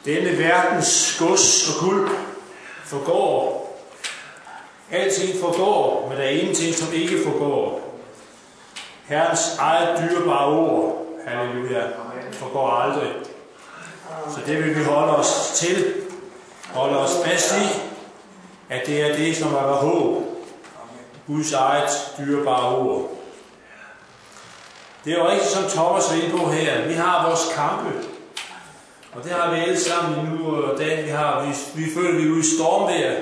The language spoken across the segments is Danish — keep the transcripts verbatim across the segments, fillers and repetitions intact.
Denne verdens gods og guld forgår. Alting forgår, men der er ingenting, som ikke forgår. Herrens eget dyrebare ord, halleluja, forgår aldrig. Så det vil vi holde os til, holde os fast i, at det er det, som er vores håb. Guds eget dyrebare ord. Det er jo rigtigt, som Thomas var inde på her. Vi har vores kampe. Og det har vi alle sammen nu og dagen, vi har. Vi, vi føler, vi er ude i stormvejr.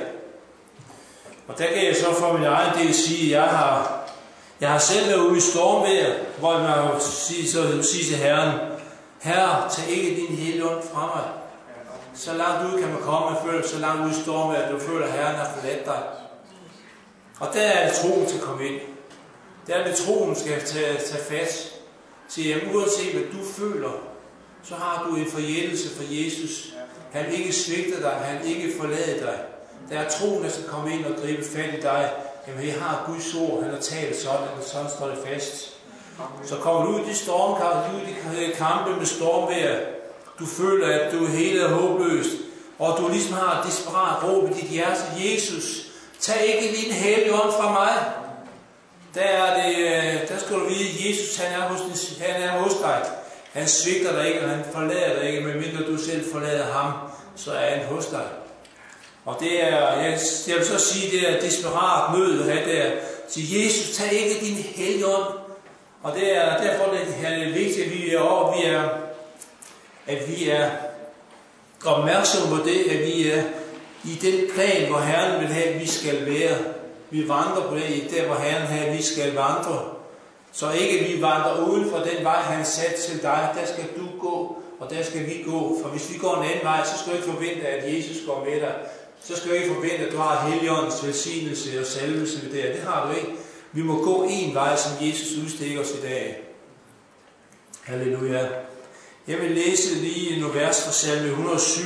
Og der kan jeg så for min egen del sige, at jeg har, jeg har selv været ude i stormvejr, hvor man har sige, så sige til Herren, Herre, tag ikke din helligånd fra mig. Så langt ud kan man komme, man føler så langt ud i stormvejr, at du føler, at Herren har forladt dig. Og der er det troen til at komme ind. Der er det troen skal tage, tage fat. Så jamen, uanset hvad du føler, så har du en forjættelse for Jesus. Han ikke svigter dig, han ikke forlader dig. Der er troen, der skal komme ind og gribe fat i dig. Jamen, jeg har Guds ord, han har talt sådan, og sådan står det fast. Så kommer du ud i de stormkampe, ud i de kampe med stormvejr. Du føler, at du er helt håbløst, og du ligesom har et desperat råb i dit hjerte. Jesus, tag ikke din hellige ånd fra mig. Der, er det, der skal du vide, at Jesus han er, hos, han er hos dig. Han svigter dig ikke, og han forlader dig ikke, medmindre du selv forlader ham, så er han hos dig. Og det er, jeg, jeg vil så sige, det er desperat nød at have der. Sige, Jesus, tag ikke din hellige ånd. Og det er derfor, det er det vigtigt, at vi er over, vi er, at vi er opmærksomme på det, at vi er i den plan, hvor Herren vil have, at vi skal være. Vi vandrer på det, der hvor Herren har, at vi skal vandre. Så ikke vi vandrer uden for den vej, han sat til dig. Der skal du gå, og der skal vi gå. For hvis vi går en anden vej, så skal du ikke forvente, at Jesus går med dig. Så skal du ikke forvente, at du har Helligåndens velsignelse og salvelse ved det. Det har du ikke. Vi må gå en vej, som Jesus udstikker os i dag. Halleluja. Jeg vil læse lige nogle vers fra salme et hundrede og syv.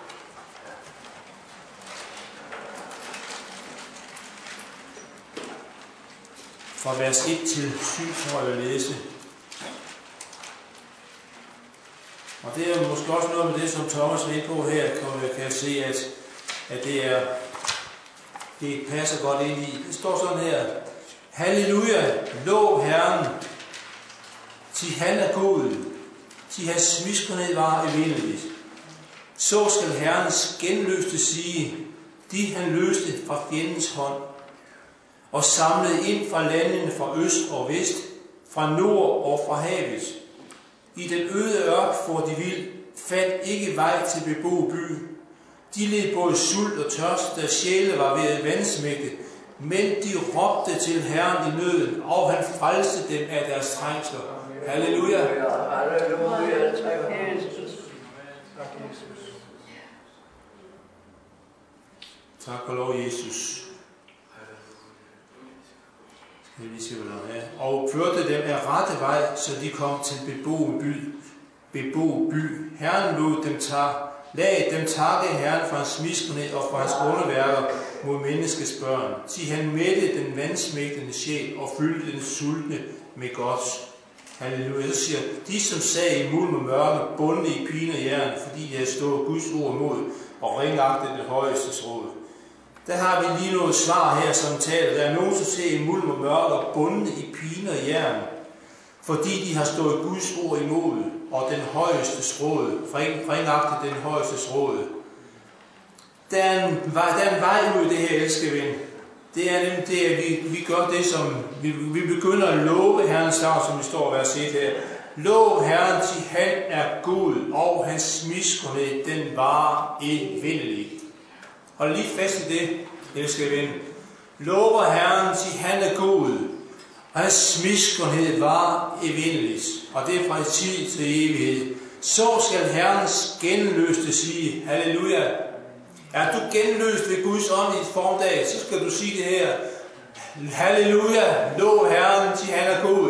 Fra vers et til syv, tror jeg, jeg vil læse. Og det er måske også noget med det, som Thomas er inde på her, kan jeg se, at, at det, er, det passer godt ind i. Det står sådan her. Halleluja, lov Herren, til han er god, til hans miskunnhed var evindeligt. Så skal Herrens genløste sige, de han løste fra fjendens hånd, og samlede ind fra landene fra øst og vest, fra nord og fra havet. I den øde ørk for de vild, fandt ikke vej til beboet by. De led både sult og tørst, da sjæle var ved vandsmægte, men de råbte til Herren i nøden, og han frelste dem af deres trængsler. Halleluja. Halleluja. Tak og lov, Jesus. Og førte dem af rette vej, så de kom til beboet by. Beboet by. Herren lod dem tage. Lad dem takke Herren for hans miskunnhed og for hans underværker mod menneskets børn. Til han mætte den vandsmægtende sjæl og fyldte den sultne med godt. Halleluja. Så siger, de som sag i mulm og mørke, bundne i pine og jern, fordi de havde stået Guds ord imod og ringagte det højeste råd. Der har vi lige noget svar her, som taler. Der er nogen, som ser i mulm og mørke og bundne i pine og jern, fordi de har stået Guds ord imod og den højeste råd, ringagte den højeste råd. Der er en vej, der er en vej ud i det her, elskede ven. Det er nemlig det, at vi, vi gør det, som vi, vi begynder at love Herrens navn, som vi står og vers et her. Lov Herren, til han er god, og hans miskunnhed, den varer evindelig. Hold lige fast i det, elskede ven. Lover Herren, til han er god, og hans miskunnhed varer evindelig. Og det er fra tid til evighed. Så skal Herrens genløste sige, halleluja. Er du genløst ved Guds ånd i et formdag, så skal du sige det her. Halleluja, lov Herren, til han er god.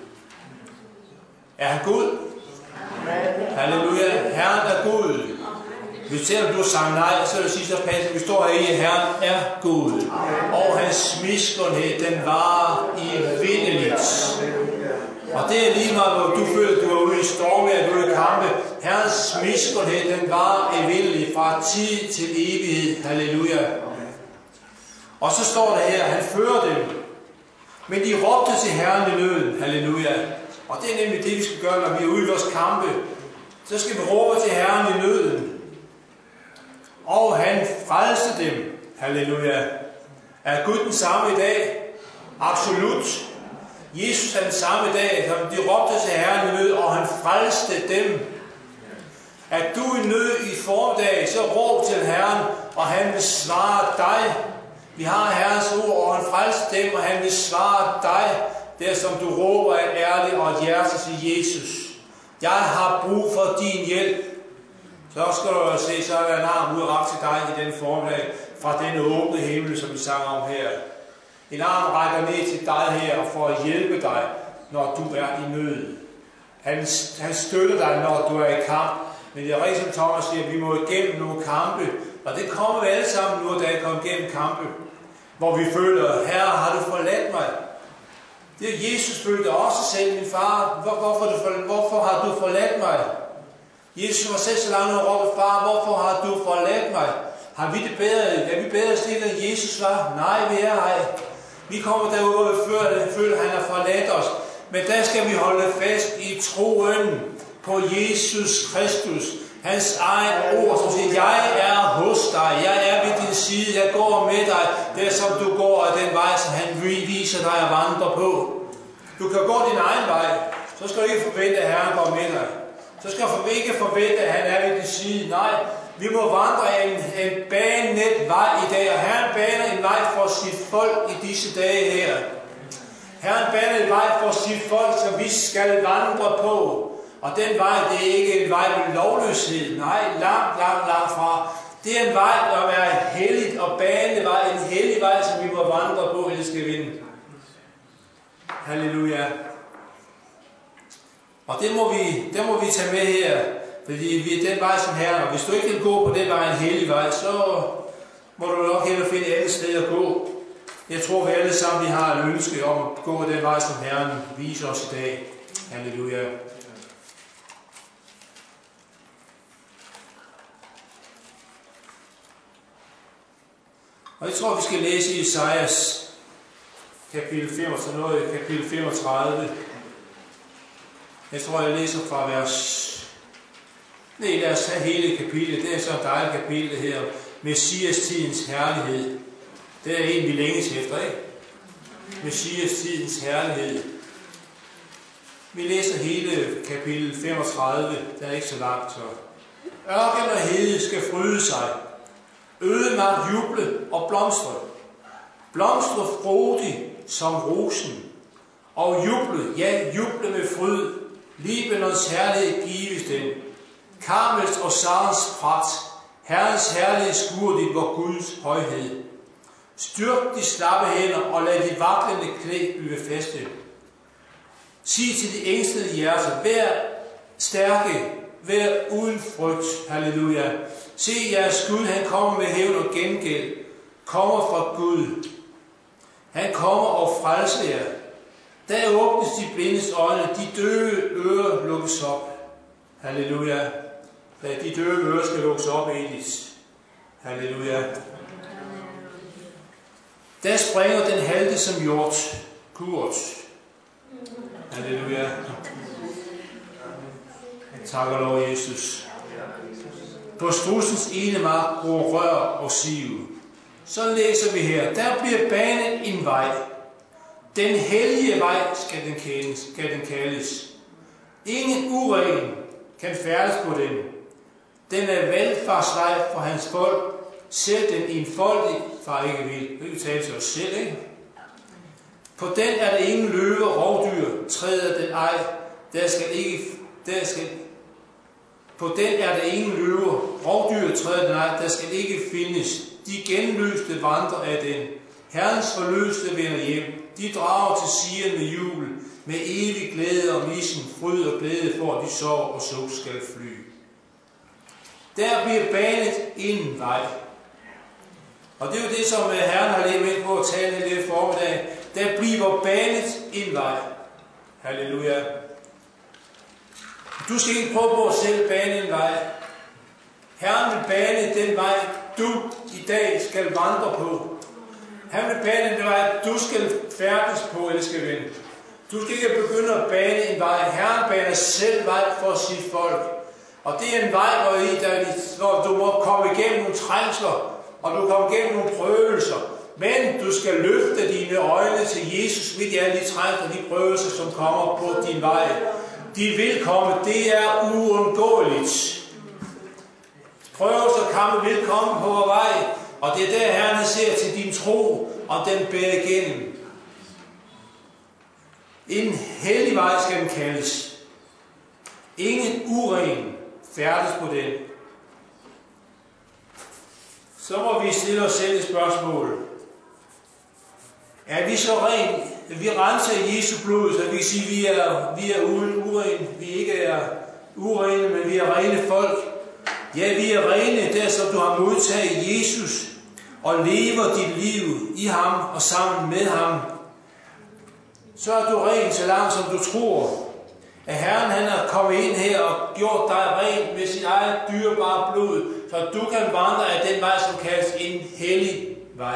Er han god? Halleluja, Herren er god. Hvis selvom du har sagt nej, så vil jeg sige, så passer vi står her i, at Herren er god. Og hans miskunnhed, den varer evindeligt. Og det er lige meget, hvor du føler, at du er ude i storme, at du er i kampe. Herrens miskunnhed, den var evindelig fra tid til evighed. Halleluja. Og så står der her, han fører dem. Men de råbte til Herren i nøden. Halleluja. Og det er nemlig det, vi skal gøre, når vi er ude i vores kampe. Så skal vi råbe til Herren i nøden. Og han frelste dem. Halleluja. Er Gud den samme i dag? Absolut. Jesus er den samme i dag. De råbte til Herren i nød, og han frelste dem. Er du i nød i formiddag, så råb til Herren, og han vil svare dig. Vi har Herrens ord, og han frelste dem, og han vil svare dig. Der som du råber et ærligt og et hjerte til Jesus. Jeg har brug for din hjælp. Så skal du jo se, så er der en arm ud og række til dig i den formiddag, fra den åbne himmel, som vi sang om her. En arm rækker ned til dig her, for at hjælpe dig, når du er i nød. Han, han støtter dig, når du er i kamp. Men det er rigtigt, som Thomas siger, at vi må igennem nogle kampe. Og det kommer vi alle sammen nu, da jeg kommer igennem kampe. Hvor vi føler, Herre, har du forladt mig? Det er Jesus følte også selv, min far. Hvor, hvorfor, du, hvorfor har du forladt mig? Jesus var selv så langt og råbte, far, hvorfor har du forladt mig? Har vi det bedre? Er vi bedre stillet, end Jesus var? Nej, vi er ej. Vi kommer derude og føler, at han har forladt os. Men der skal vi holde fast i troen på Jesus Kristus. Hans eget ord, som siger, jeg er hos dig, jeg er ved din side, jeg går med dig, der som du går af den vej, som han viser dig at vandre på. Du kan gå din egen vej, så skal du ikke forvente, at Herren går med dig. Så skal du ikke forvente, at han er ved din side. Nej, vi må vandre en, en banenet vej i dag, og Herren baner en vej for sit folk i disse dage her. Herren baner en vej for sit folk, som vi skal vandre på. Og den vej, det er ikke en vej med lovløshed. Nej, langt, langt, langt fra. Det er en vej, der er helligt og banende vej. En hellig vej, som vi må vandre på, ellers skal vinde. Halleluja. Og det må vi, det må vi tage med her. Fordi vi er den vej som Herren. Og hvis du ikke vil gå på den vej, en hellig vej, så må du nok hellere finde et andet sted at gå. Jeg tror, vi alle sammen vi har et ønske om at gå den vej, som Herren viser os i dag. Halleluja. Og jeg tror, vi skal læse i Esajas kapitel femogtredive. Kapitel femogtredive. Jeg tror, jeg læser fra vers... Nej, lad os have hele kapitlet. Det er så et dejligt kapitel her. Messias-tidens herlighed. Det er en, vi længes efter, ikke? Messias-tidens herlighed. Vi læser hele kapitel femogtredive. Det er ikke så langt, så... Ørken og hede skal fryde sig. Ødemark juble og blomstre. Blomstre frodig som rosen. Og juble, ja, juble med fryd. Libanons herlighed gives den. Karmels og Sarens prat. Herrens herlighed skuer dit vor Guds højhed. Styrk de slappe hænder og lad de vaklende knæ blive faste. Sig til de ængstede hjerter, vær stærke, vær uden frygt. Halleluja. Se jeres Gud, han kommer med hævn og gengæld. Kommer fra Gud. Han kommer og frelser jer. Der åbnes de blindes øjne, de døve ører lukkes op. Halleluja. De døve ører skal lukkes op, Edis. Halleluja. Der springer den halte som hjort. Kurt. Halleluja. Tak og lov, Jesus. På strudsens ene mark gror rør og siv. Så læser vi her. Der bliver banen en vej. Den hellige vej skal den, kendes, skal den kaldes. Ingen uren kan færdes på den. Den er velfartsvej for hans folk. Selv den enfoldige far ikke vil. Det kan tale til os selv, ikke? På den er der ingen løve og rovdyr. Træder den ej. Der skal ikke... Der skal, på den er der ingen løver. Rovdyr træder den ej. Der skal ikke findes. De genløste vandrer af den. Herrens forløste vender hjem. De drager til Sion med jubel. Med evig glæde og missen, fryd og glæde for, at de sår og suk skal fly. Der bliver banet en vej. Og det er jo det, som Herren har levet ind på at tale i det formiddag. Der bliver banet en vej. Halleluja. Du skal ikke prøve på at selv bane en vej. Herren vil bane den vej, du i dag skal vandre på. Han vil bane den vej, du skal færdes på, elskede ven. Du skal ikke begynde at bane en vej. Herren baner selv vej for sit folk. Og det er en vej, hvor, I, der, hvor du må komme igennem nogle trængsler, og du kommer igennem nogle prøvelser. Men du skal løfte dine øjne til Jesus midt i alle de trængsler, de prøvelser, som kommer på din vej. De vil komme, det er uundgåeligt. Prøvelser kampe vil komme på vores vej, og det er der Herren ser til din tro, om den bærer igennem. En hellig vej skal den kaldes. Ingen uren færdes på den. Så må vi stille os selv et spørgsmål. Er vi så ren? Vi renser Jesu blod, så vi kan sige, at vi er, vi er uden uren. Vi ikke er urene, men vi er rene folk. Ja, vi er rene, der som du har modtaget Jesus og lever dit liv i ham og sammen med ham. Så er du ren, så langt som du tror, at Herren han er kommet ind her og gjort dig ren med sit eget dyrebare blod, så du kan vandre af den vej, som kaldes en hellig vej.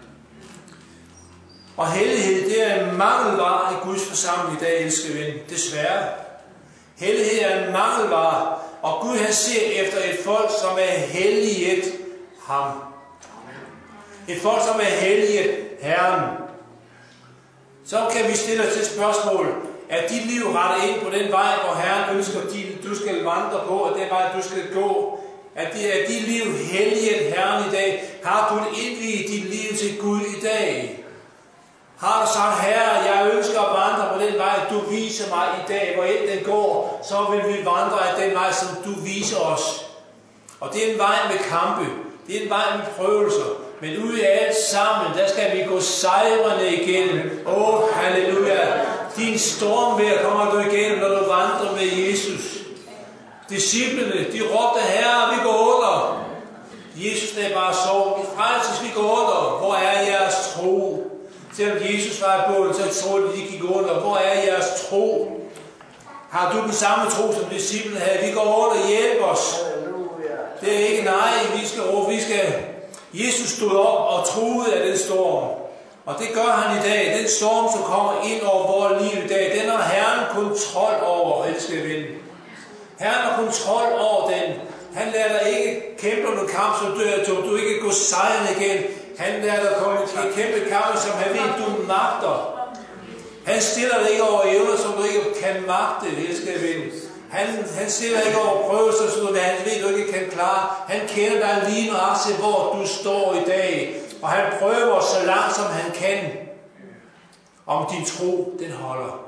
Og hellighed, det er en mangelvare i Guds forsamling i dag, elskede ven. Desværre. Hellighed er en mangelvare, og Gud han ser efter et folk, som er helliget ham. Et folk, som er helliget Herren. Så kan vi stille os til spørgsmål, er dit liv rettet ind på den vej, hvor Herren ønsker, at du skal vandre på, og den vej, du skal gå? Er det er dit liv helliget Herren i dag? Har du indviet dit liv til Gud i dag? Har du sagt, Herre, jeg ønsker at vandre på den vej, du viser mig i dag, hvor end den går, så vil vi vandre af den vej, som du viser os. Og det er en vej med kampe, det er en vej med prøvelser, men ude af alt sammen, der skal vi gå sejrende igennem. Åh, oh, halleluja. Din stormvejr kommer du igennem, når du vandrer med Jesus. Disciplene, de råbte, Herre, vi går under. Jesus der bare så, vi frelses, vi går under. Hvor er jeres tro? Selvom Jesus var i båden, så troede de, de gik under. Hvor er jeres tro? Har du den samme tro, som disciplene havde? Vi går under, hjælp os. Det er ikke nej, vi skal råbe, vi skal... Jesus stod op og truede af den storm. Og det gør han i dag. Den storm, som kommer ind over vores liv i dag, den har Herren kontrol over, elskede ven. Herren har kontrol over den. Han lader dig ikke kæmpe nogle kamp, som dør, så du ikke går sejrende igen. Han lader dig komme til at kæmpe kampe, som han ved, du magter. Han stiller dig ikke over evner, som du ikke kan magte, elskede ven. Han, han stiller ikke over prøvelser, som han ved, du ikke kan klare. Han kender dig lige nøjagtigt, hvor du står i dag. Og han prøver så langt, som han kan, om din tro, den holder.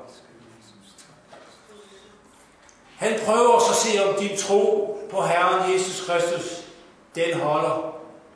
Han prøver så at se, om din tro på Herren Jesus Kristus, den holder.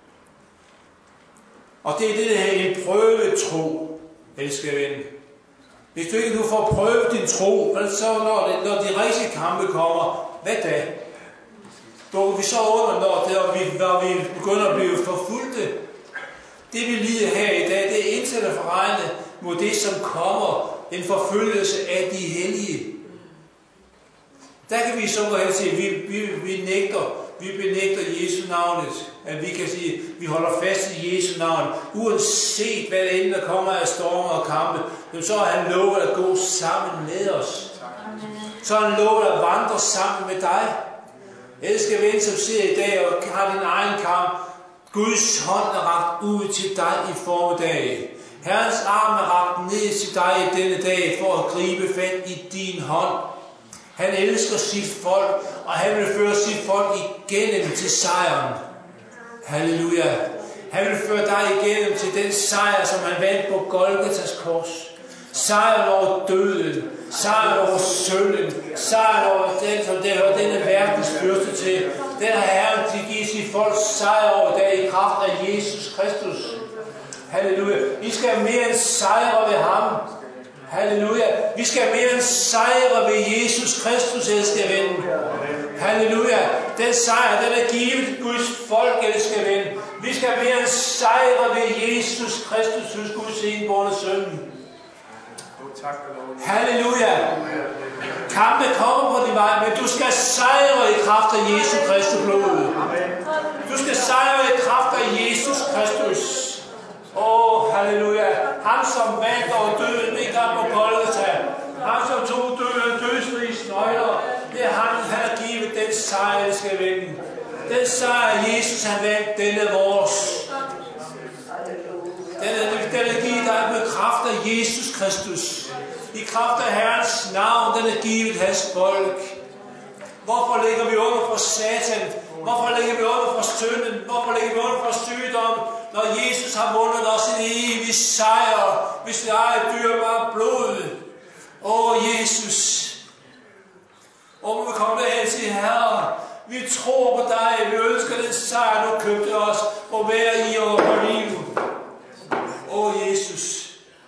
Og det er det, der hedder en prøvetro, elskede ven. Hvis du ikke du får prøvet din tro, så når, det, når de rigtige kampe kommer, hvad da? Dukker vi så under, når, det, når, vi, når vi begynder at blive forfulgte? Det vi lider her i dag, det er indsat at forregne mod det, som kommer, en forfølgelse af de hellige. Der kan vi så gå hen og sige, at vi, vi, vi nægter, vi benægter Jesu navnet. At vi kan sige, at vi holder fast i Jesu navn. Uanset hvad det end der kommer af stormer og kampe, så har han lovet at gå sammen med os. Så har han lovet at vandre sammen med dig. Elsker ven, som sidder i dag og har din egen kamp. Guds hånd er rakt ud til dig i formiddag. Herrens arm er rakt ned til dig i denne dag for at gribe fat i din hånd. Han elsker sit folk, og han vil føre sit folk igennem til sejren. Halleluja. Han vil føre dig igennem til den sejr, som han vandt på Golgatas kors. Sejren over døden, sejren over synden, sejren over den, som det hører denne verdens fyrste til. Den har Herren til at give sit folk sejr over dag i kraft af Jesus Kristus. Halleluja. Vi skal have mere end sejre ved ham. Halleluja. Vi skal have mere end sejre ved Jesus Kristus, elskede ven. Halleluja. Den sejr, den er givet Guds folk, elskede ven. Vi skal have mere end sejre ved Jesus Kristus, hos Guds enbårne søn. Halleluja. Kampen kommer på din vej, men du skal sejre i kraft af Jesu Kristi blod. Du skal sejre i kraft af Jesus Kristus. Åh, oh, halleluja. Ham som vandt over døden, ikke op på Golgata. Ham som tog døden, dødsrigs nøgler. Det er ham, han har givet den sejr, det skal vinde. Den sejr, Jesus han vandt, den er vores. Den er, den er givet dig med kraft af Jesus Kristus. I kraft af Herrens navn, den er givet hans folk. Hvorfor ligger vi under for Satan? Hvorfor ligger vi under for synden? Hvorfor ligger vi under for sygdom? Når Jesus har vundet os en evig sejr, hvis det er et dyrebart blod. Åh, Jesus. Og vi kommer derhen til Herre. Vi tror på dig. Vi ønsker den sejr, du købte os. Og være i over liv. Åh, Jesus.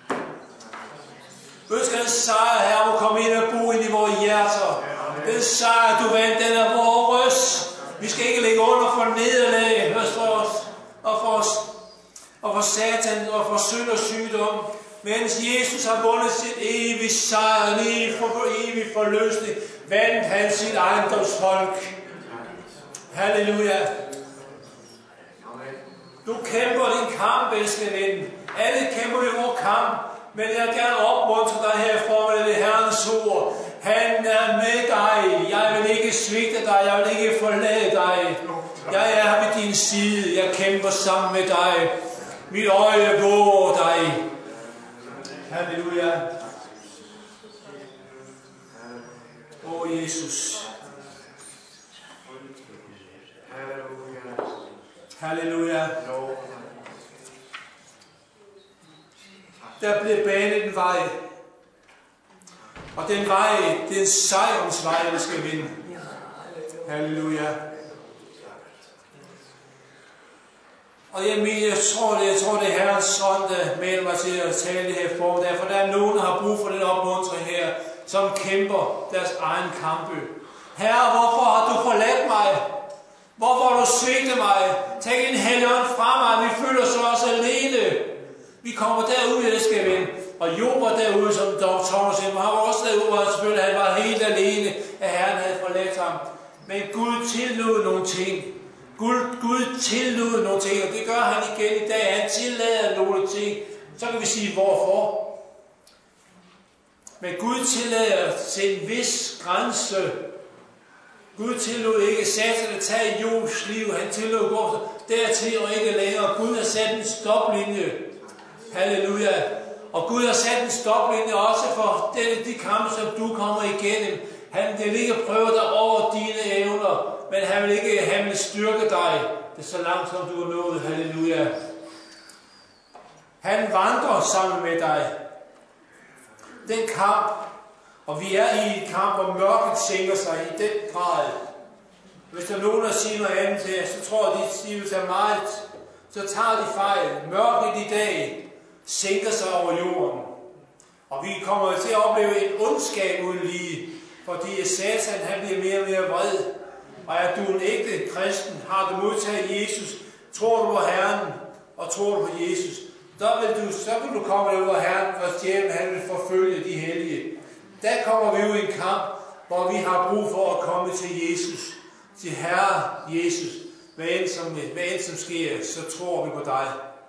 Vi ønsker den sejr, Herre, at komme ind og bo ind i vores hjerter. Den sejr, du vandt, den er vores. Vi skal ikke ligge under for nederlag, for os, og for os, og for Satan, og for synd og sygdom. Mens Jesus har vundet sit evige sejr, en evig, for evig forløsning, vandt han sit ejendomsfolk. Halleluja. Du kæmper din kamp, elskede ven. Alle kæmper i vores kamp. Men jeg vil gerne opmuntre dig her for med det Herrens ord. Han er med dig. Jeg vil ikke svigte dig. Jeg vil ikke forlade dig. Jeg er her ved din side. Jeg kæmper sammen med dig. Mit øje våger dig. Halleluja. Åh, oh, Jesus. Halleluja. Der bliver banet en vej. Og den vej, det er en sejrens vej, vi skal vinde. Halleluja. Og jeg, jeg tror det, jeg tror det er Herrens ånd, der melder mig til at tale det her formiddag. For der er nogen, der har brug for den opmuntring her, som kæmper deres egen kampe. Herre, hvorfor har du forladt mig? Hvorfor har du svigtet mig? Tag en helligånd fra mig. Vi føler os også alene. Vi kommer derud, jeg skal vinde. Og Job var derude, som dog Thomas siger. Han var også derude, hvor selvfølgelig han var helt alene, at Herren havde forladt ham. Men Gud tillod nogle ting. Gud, Gud tillod nogle ting, og det gør han igen i dag. Han tillader nogle ting. Så kan vi sige, hvorfor. Men Gud tillader til en vis grænse. Gud tillod ikke Satan at tage Jobs liv. Han tillod gå dertil og ikke længere. Gud har sat en stoplinje. Halleluja. Og Gud har sat en stoplinje også for de, de kampe, som du kommer igennem. Han vil ikke prøve dig over dine evner, men han vil ikke han vil styrke dig. Det er så langt, som du er nået. Halleluja. Han vandrer sammen med dig. Den kamp, og vi er i en kamp, hvor mørket sænker sig i den grad. Hvis der er nogen, der siger noget andet til jer, så tror jeg, de siger sig meget. Så tager de fejl. Mørket i dag sænker sig over jorden. Og vi kommer til at opleve en ondskab uden lige, fordi Satan han bliver mere og mere vred. Og er du en ægte kristen, har du modtaget Jesus, tror du på Herren, og tror du på Jesus, så vil du, så vil du komme ud af Herren, for djævlen han vil forfølge de hellige. Der kommer vi jo i en kamp, hvor vi har brug for at komme til Jesus, til Herre Jesus. Hvad end som, hvad end som sker, så tror vi på dig.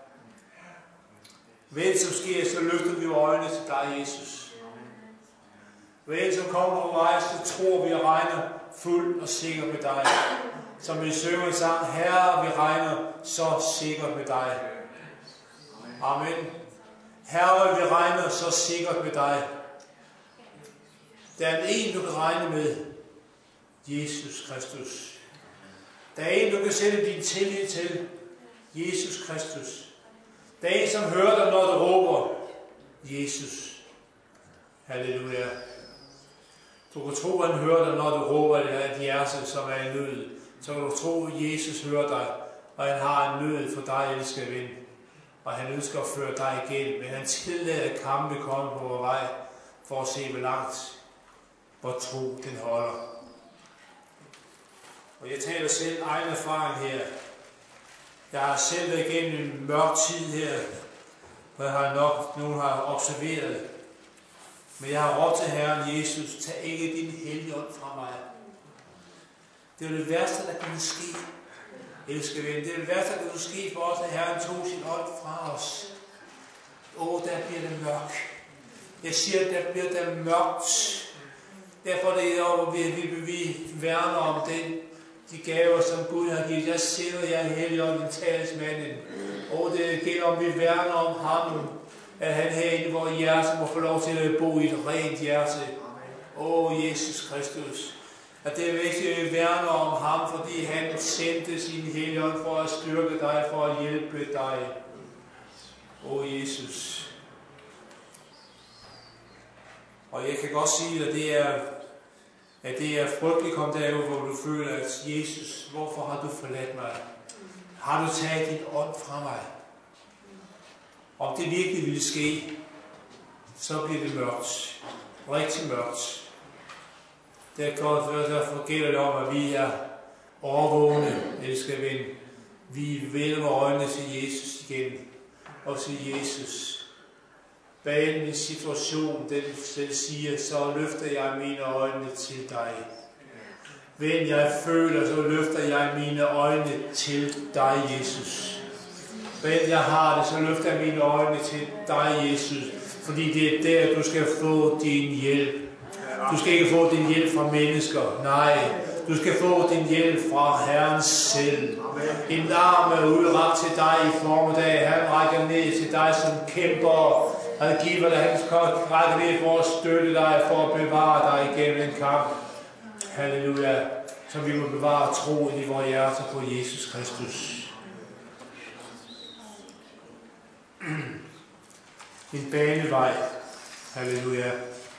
Hvad end som sker, så løfter vi øjnene til dig, Jesus. Hvad end som kommer på vej, så tror vi og regner fuld og sikkert med dig. Som vi synger en sang, Herre, vi regner så sikkert med dig. Amen. Herre, vi regner så sikkert med dig. Der er en, du kan regne med. Jesus Kristus. Der er en, du kan sætte din tillid til. Jesus Kristus. Der er en, som hører dig, når du råber. Jesus. Halleluja. Du kan tro, at han hører dig, når du råber et hjerte, som er i nød. Så kan du tro, at Jesus hører dig, og han har en nød for dig, elsker ven. Og han ønsker at føre dig igennem, men han tillader kampe komme på vores vej, for at se, hvor langt hvor tro den holder. Og jeg taler selv egen erfaring her. Jeg har selv været igennem en mørk tid her, hvor jeg har nok nogen har observeret. Men jeg har råbt til Herren Jesus, tag ikke din hellige ånd fra mig. Det er det værste, der kunne ske. Elsker ven, det er det værste, der kunne ske for os, at Herren tog sin ånd fra os. Åh, der bliver det mørkt. Jeg siger, at der bliver der mørkt. Derfor er det over, vi, vi, vi værner om den, de gaver, som Gud har givet. Jeg sætter jer Helligånden, talsmanden. Og det gælder, om vi værner om ham, at han herinde i vores hjerte må få lov til at bo i et rent hjerte. Åh, Jesus Kristus. At det er vigtigt, at vi værner om ham, fordi han sendte sin Helligånd for at styrke dig, for at hjælpe dig. Åh, Jesus. Og jeg kan godt sige, at det er, at det er frygteligt kom derud, hvor du føler, at Jesus, hvorfor har du forladt mig? Har du taget din ånd fra mig? Om det virkelig ville ske, så bliver det mørkt. Rigtig mørkt. Derfor gælder det om, at vi er overvågne, elsker ven. Vi vender øjnene til Jesus igen. Og til Jesus. Bag min situation, den selv siger, så løfter jeg mine øjne til dig. Ven jeg føler, så løfter jeg mine øjne til dig, Jesus. Ven jeg har det, så løfter jeg mine øjne til dig, Jesus. Fordi det er der, du skal få din hjælp. Du skal ikke få din hjælp fra mennesker. Nej, du skal få din hjælp fra Herren selv. En arm er udrakt til dig i formiddag. Han rækker ned til dig som kæmper. Han giver dig hans kort, rækker ned for at støtte dig, for at bevare dig igennem en kamp. Halleluja. Så vi må bevare troen i vores hjerter på Jesus Kristus. En banevej. Halleluja.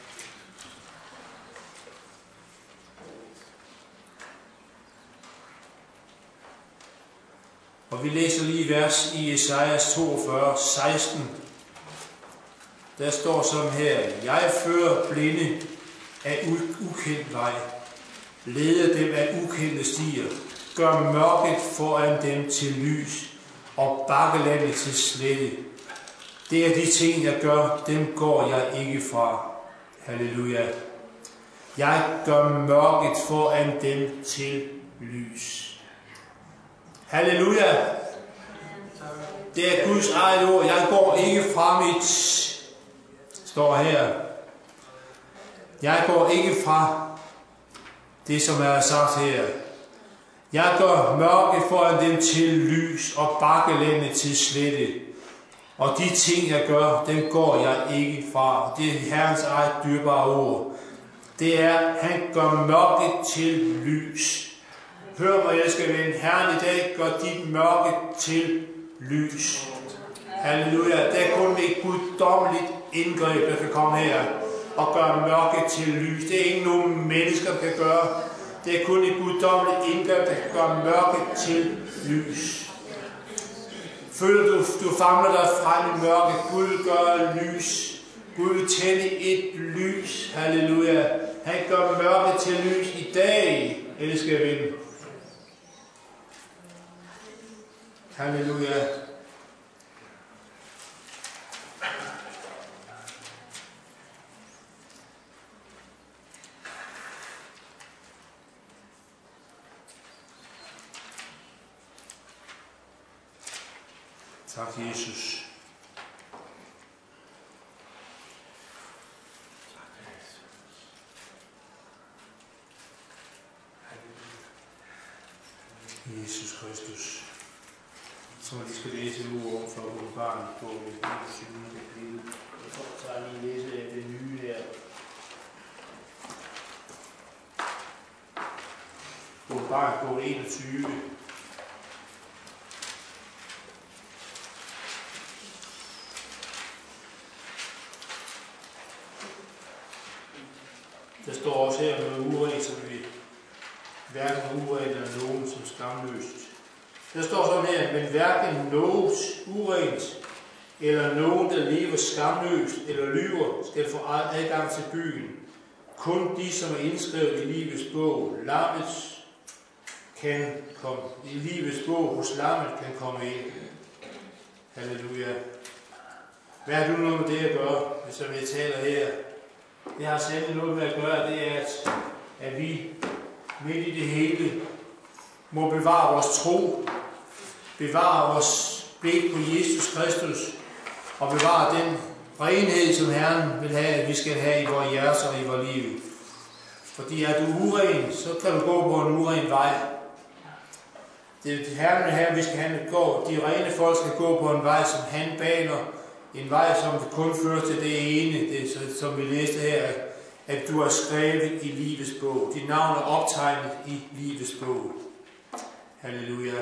Og vi læser lige vers i Esajas toogfyrre, seksten. Der står sådan her: Jeg fører blinde af ukendt vej, leder dem af ukendte stier, gør mørket foran dem til lys, og bakkelandet til slette. Det er de ting, jeg gør, dem går jeg ikke fra. Halleluja. Jeg gør mørket foran dem til lys. Halleluja. Det er Guds eget ord. Jeg går ikke fra mit, står her. Jeg går ikke fra det, som er sagt her. Jeg gør mørket foran dem til lys og bakkelandet til slette. Og de ting, jeg gør, dem går jeg ikke fra. Det er Herrens eget dyrebare ord. Det er, han gør mørket til lys. Hør mig, elsker ven. Herren i dag gør dit mørke til lys. Halleluja. Det er kun et guddommeligt indgreb, der kan komme her og gøre mørke til lys. Det er ikke nogen mennesker, der kan gøre. Det er kun et guddommeligt indgreb, der kan gøre mørke til lys. Føler du, du famler dig frem i mørke. Gud gør lys. Gud vil tænde et lys. Halleluja. Han gør mørke til lys i dag, elsker ven. Halleluja. Tak, Jesus. Jesus Kristus. Så vi skal læse nu over fra Åbenbaringen på det syvende kapitel. Jeg tager lige læse af det nye her. Åbenbaringen på enogtyve. Der står også her med uret, som vi hverken uret eller nogen som skamløst. Der står sådan her: men hverken noget urent eller nogen, der lever skamløst eller lyver, skal få adgang til byen. Kun de, som er indskrevet i livets bog, lammets kan komme, i livets bog hos lammet kan komme ind. Halleluja. Hvad har du noget med det at gøre, hvis jeg taler her? det har sandelig noget med at gøre, det er, at, at vi midt i det hele må bevare vores tro, bevare vores blik på Jesus Kristus, og bevare den renhed, som Herren vil have, at vi skal have i vores hjerter og i vores liv. Fordi er du uren, så kan du gå på en uren vej. Det Herren vil have, at vi skal have gå. De rene folk skal gå på en vej, som han baner. En vej, som kun fører til det ene, det, som vi læste her, at du er skrevet i livets bog. Dit navn er optegnet i livets bog. Halleluja.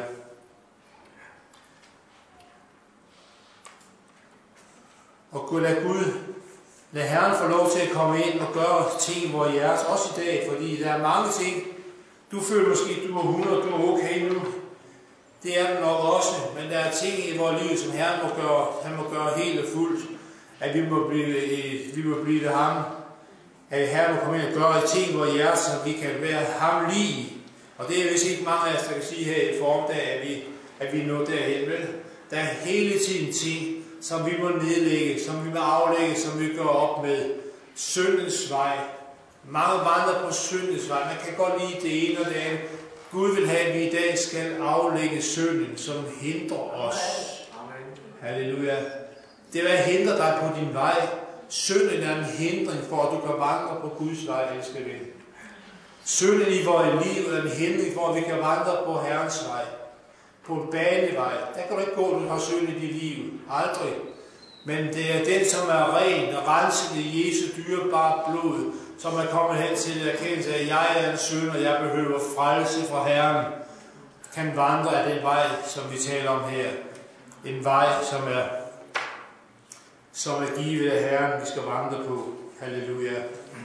Og Gud, lad Gud, lad Herren få lov til at komme ind og gøre ting i vores hjerte, også i dag, fordi der er mange ting. Du føler måske, at du er hundrede, du er okay nu. Det er det nok også, men der er ting i vores liv, som Herren må gøre, han må gøre helt og fuldt. At vi må blive, vi må blive ved ham. At Herren må komme ind og gøre ting i vores hjerte, så vi kan være ham lige. Og det er vist ikke mange af os, der kan sige her i formiddag, at vi, at vi når derhen. Vel? Der er hele tiden ting, som vi må nedlægge, som vi må aflægge, som vi gør op med syndens vej. Mange vandrer på syndens vej. Man kan godt lide det ene og det andet. Gud vil have, at vi i dag skal aflægge synden, som hindrer os. Amen. Halleluja. Det vil hindre dig på din vej. Synden er en hindring for, at du kan vandre på Guds vej, elsker ven. Synden i vores liv er en hindring for, at vi kan vandre på Herrens vej. På en banevej. Der kan du ikke gå, du har synd i dit liv. Aldrig. Men det er den, som er ren og renset i Jesu dyrebare blod, som er kommet hen til erkendelse af, at jeg er en synd, og jeg behøver frelse fra Herren, kan vandre af den vej, som vi taler om her. En vej, som er, som er givet af Herren, vi skal vandre på. Halleluja.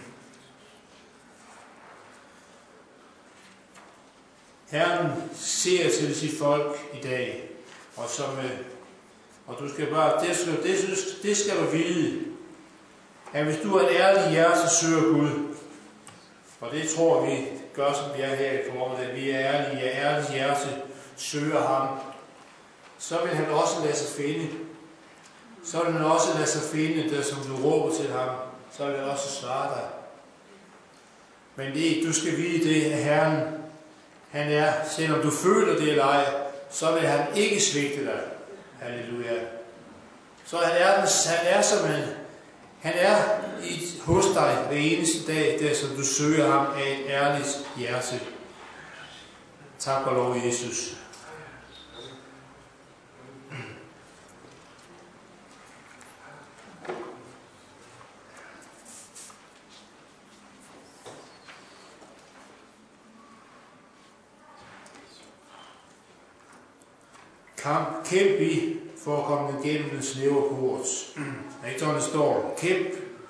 Herren ser til sit folk i dag, og, som, og du skal bare, det skal, det, det skal du vide, at hvis du er et ærligt hjerte, så søger Gud, og det tror vi gør, som vi er her i formiddag, at vi er ærlige, at ærligt hjerte søger ham, så vil han også lade sig finde. Så vil han også lade sig finde, det som du råber til ham, så vil han også svare dig. Men det, du skal vide det, at Herren, han er, selvom du føler det eller ej, så vil han ikke svigte dig. Halleluja. Så han er, den, han er som en, han er i, hos dig hver eneste dag, der som du søger ham af et ærligt hjerte. Tak og lov, Jesus. Kamp, kæmp i for at komme igennem den snævre port. Er ikke sådan, det står? Kæmp.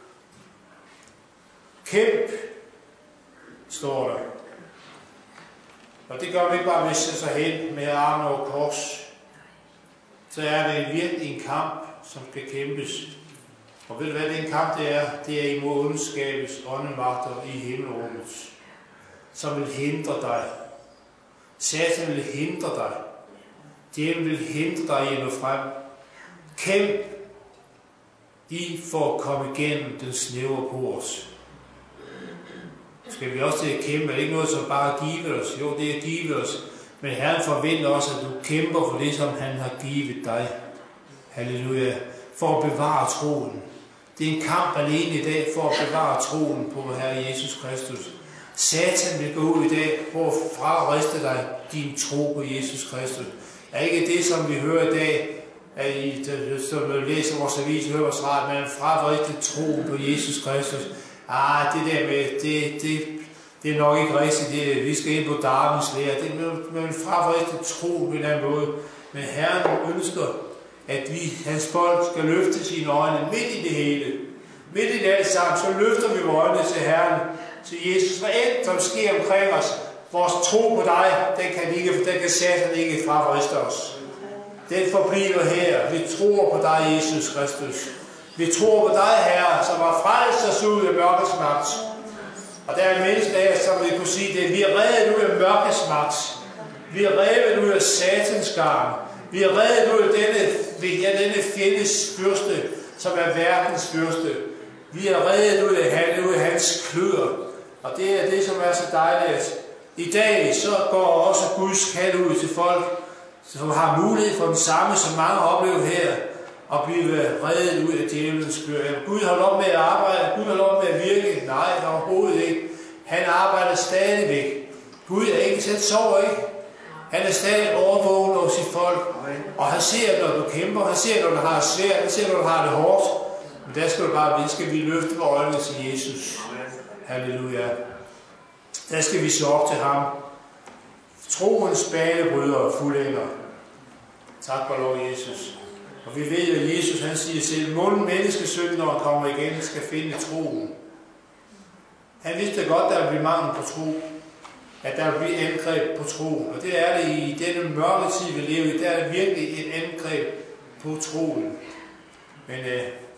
Kæmp, står der. Og det gør vi ikke bare ved at sætte sig hen med armene over kors. Så er det virkelig en kamp, som skal kæmpes. Og ved du hvad den kamp det er? Det er imod ondskabets åndemagter i himmelrummet, som vil hindre dig. Satan vil hindre dig. Djævlen vil hindre dig i at nå frem. Kæmp i for at komme igennem den snævre port. Skal vi også til at kæmpe? Er det ikke noget, som bare giver os? Jo, det er givet os. Men Herren forventer også, at du kæmper for det, som han har givet dig. Halleluja. For at bevare troen. Det er en kamp alene i dag for at bevare troen på Herre Jesus Kristus. Satan vil gå ud i dag for at frariste dig din tro på Jesus Kristus. Er ikke det, som vi hører i dag, at I, som vi læser vores avis, hører vores ret, men fravriste tro på Jesus Kristus. Ah, det der med, det, det, det er nok ikke rigtigt, det, vi skal ind på Darwins lære. Det er en fravriste tro på en anden måde. Men Herren ønsker, at vi, hans folk, skal løfte sine øjne midt i det hele. Midt i det alt sammen, så løfter vi vores øjne til Herren, til Jesus. Hvad end, som sker omkring os, vores tro på dig, den kan, ikke, den kan Satan ikke fravriste os. Den forbliver her. Vi tror på dig, Jesus Kristus. Vi tror på dig, Herre, som har frelst os ud af mørkets magt. Og der er en menneske af, som vi kunne sige det. Vi er reddet ud af mørkets magt. Vi er revet ud af satans garn. Vi er reddet ud af denne, ja, denne fjendes fyrste, som er verdens fyrste. Vi er reddet ud af, ud af hans kløer. Og det er det, som er så dejligt. I dag så går også Guds kald ud til folk, som har mulighed for den samme, som mange har oplevet her, at blive reddet ud af djævelens kløer. Gud har lov med at arbejde, Gud har lov med at virke. Nej, overhovedet ikke. Han arbejder stadigvæk. Gud er ikke selv sover ikke. Han er stadig overvågen over sit folk. Og han ser, når du kæmper. Han ser, når du har det svært. Han ser, når du har det hårdt. Men der skal du bare vide, skal vi løfte øjnene til Jesus. Halleluja. Der skal vi så op til ham. Troens banebryder og fuldender. Tak for lov, Jesus. Og vi ved, at Jesus han siger selv, munden menneskesøn, når han kommer igen, skal finde troen. Han vidste godt, at der vil blive mangel på tro. At der vil blive angreb på troen. Og det er det i denne mørke tid, vi lever i. Der er det virkelig et angreb på troen. Men øh,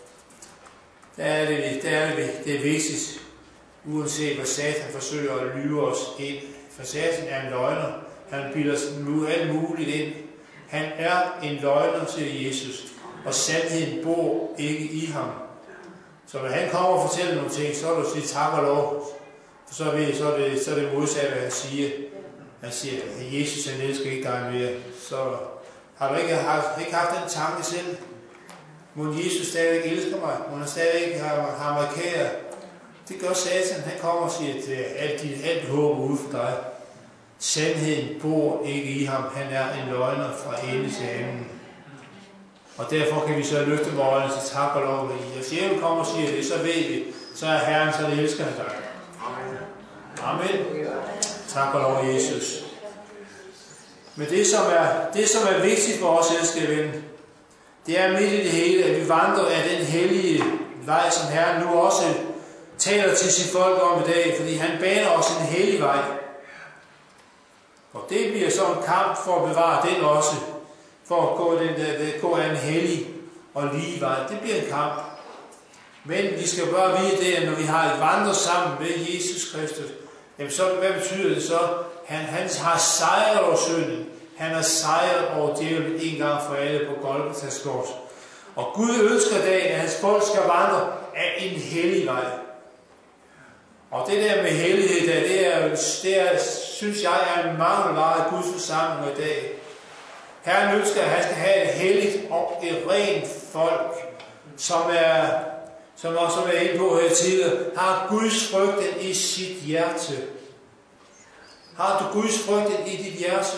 der er det, der er det, det er vigtigt. Uanset hvad Satan forsøger at lyve os ind. For Satan er en løgner. Han bilder os alt muligt ind. Han er en løgner til Jesus. Og sandheden bor ikke i ham. Så når han kommer og fortæller nogle ting, så er du sige tak og lov. For så er, vi, så er det, så er det modsat, hvad han siger. Han siger, at Jesus han elsker ikke dig mere. Så har du ikke haft, ikke haft den tanke selv. Må Jesus stadigvæk elsker mig. Må han stadigvæk har, har mig kære. Det gør Satan. Han kommer og siger, at alt, dit, alt håb ude for dig. Sandheden bor ikke i ham. Han er en løgner fra ende til anden. Og derfor kan vi så løfte vores til tak og lov. Hvis djævlen kommer og siger det, så ved vi, så er Herren, så det elsker han dig. Amen. Tak og lov, Jesus. Men det som, er, det, som er vigtigt for os, elskede ven, det er midt i det hele, at vi vandrer af den hellige vej, som Herren nu også taler til sit folk om i dag, fordi han baner os en hellig vej. Og det bliver så en kamp for at bevare den også, for at gå, den der, gå af en hellig og lige vej. Det bliver en kamp. Men vi skal bare vide det, at når vi har et vandret sammen med Jesus Kristus, jamen så, hvad betyder det så? Han, han har sejret over synden. Han har sejret over djævlen en gang for alle på Golgatas kors. Og Gud ønsker dagen, at hans folk skal vandre af en hellig vej. Og det der med hellighed, der, det, er, det er, synes jeg, er en mangelvare af Guds forsamling i dag. Herren ønsker, at han skal have et helligt og et rent folk, som er, som også er inde på her tidligere, har Guds frygten i sit hjerte. Har du Guds frygten i dit hjerte?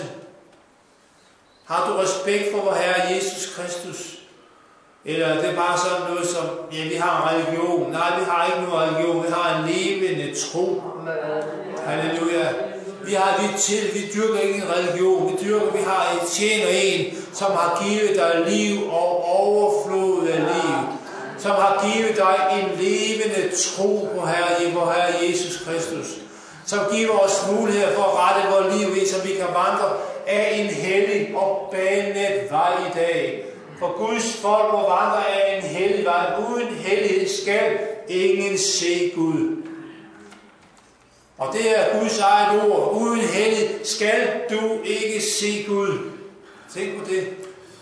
Har du respekt for vor Herre Jesus Kristus? Eller er det bare sådan noget som, ja, vi har en religion. Nej, vi har ikke nogen religion. Vi har en levende tro. Halleluja. Vi har vi til, vi dyrker ikke en religion. Vi dyrker, vi har et tjener en, som har givet dig liv og overflod af liv. Som har givet dig en levende tro på Herre, på Herre Jesus Kristus. Som giver os mulighed for at rette vores liv i, så vi kan vandre af en hellig og banet vej i dag. For Guds folk må vandre af en hellig vej. Uden hellighed skal ingen se Gud. Og det er Guds eget ord. Uden hellighed skal du ikke se Gud. Tænk på det.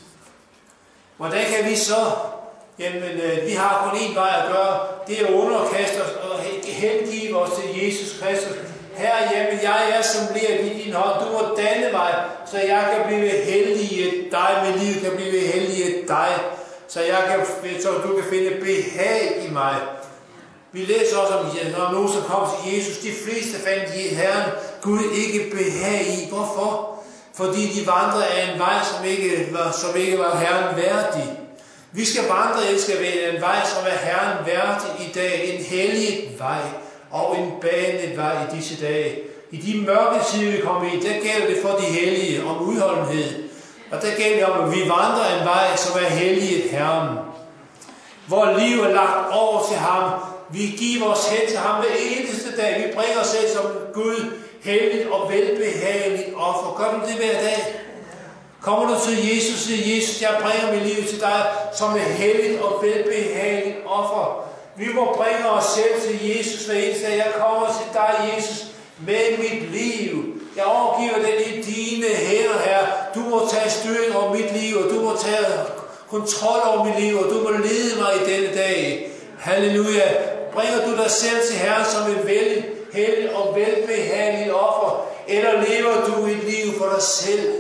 Hvordan kan vi så? Jamen, vi har kun én vej at gøre. Det er at underkaste os og hengive os til Jesus Kristus. Herre, jamen, jeg er som ler i din hånd. Du må danne mig, så jeg kan blive hellig i dig. Mit liv kan blive hellig i dig. Så, jeg kan, så du kan finde behag i mig. Vi læser også om, når nogen som kom til Jesus. De fleste fandt Herren Gud ikke behag i. Hvorfor? Fordi de vandrede af en vej, som ikke var, som ikke var Herren værdig. Vi skal vandre, elsker vi, en vej, som er Herren værdig i dag. En hellig vej. Og en banet vej i disse dage. I de mørke tider, vi kommer i, der gælder det for de hellige om udholdenhed. Og der gælder det om, at vi vandrer en vej, som er hellig Herren. Hvor liv er lagt over til ham. Vi giver os hen til ham hver eneste dag. Vi bringer os selv som Gud, helligt og velbehageligt offer. Gør du det hver dag? Kommer du til Jesus, siger Jesus, jeg bringer mit liv til dig som et helligt og velbehageligt offer. Vi må bringe os selv til Jesus hver eneste dag. Jeg kommer til dig, Jesus, med mit liv. Jeg overgiver den i dine hænder, Herre. Du må tage styring over mit liv, og du må tage kontrol over mit liv, og du må lede mig i denne dag. Halleluja. Bringer du dig selv til Herren som et vel, helligt og velbehageligt offer, eller lever du et liv for dig selv?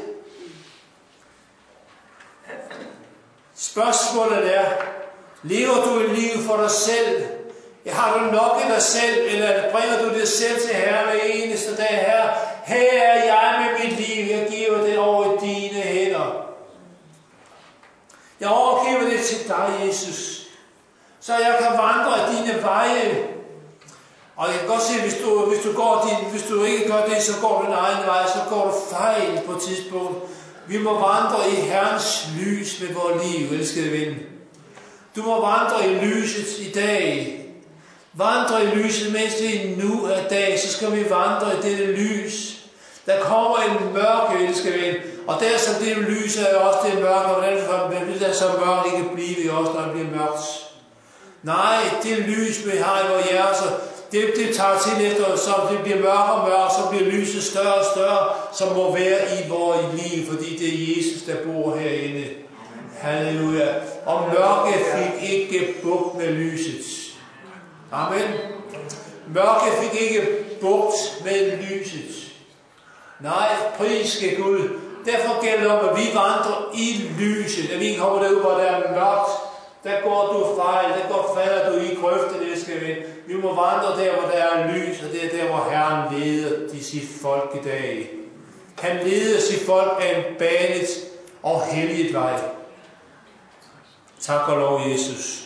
Spørgsmålet er, lever du et liv for dig selv? Har du nok i dig selv, eller bringer du det selv til Herren hver eneste dag? Herre, her er jeg med mit liv, jeg giver det over dine hænder. Jeg overgiver det til dig, Jesus, så jeg kan vandre af dine veje. Og jeg kan godt se, hvis du, hvis du, går din, hvis du ikke gør det, så går du din egen vej, så går du fejl på et tidspunkt. Vi må vandre i Herrens lys med vores liv, elskede ven. Du må vandre i lyset i dag. Vandre i lyset, mens det nu er dag, så skal vi vandre i dette lys. Der kommer en mørke, elskede ven. Og der som det lys er også det mørke, og hvordan vil der så mørkt ikke blive i os, når det bliver mørkt? Nej, det lys, vi har i vores hjerter, det, det tager til efter, så det bliver mørkere og mørkere, så bliver lyset større og større, som må være i vores liv, fordi det er Jesus, der bor herinde. Halleluja. Og mørke fik ikke bugt med lyset. Amen. Mørke fik ikke bugt med lyset. Nej, priske Gud. Derfor gælder det om, at vi vandrer i lyset. At vi kommer derud, hvor der er mørkt. Der går du fejl, der går falder du i grøften, det skal vi. Vi må vandre der, hvor der er lys, og det er der, hvor Herren leder de sit folk i dag. Han leder sit folk af en banet og helliget vej. Tak og lov, Jesus.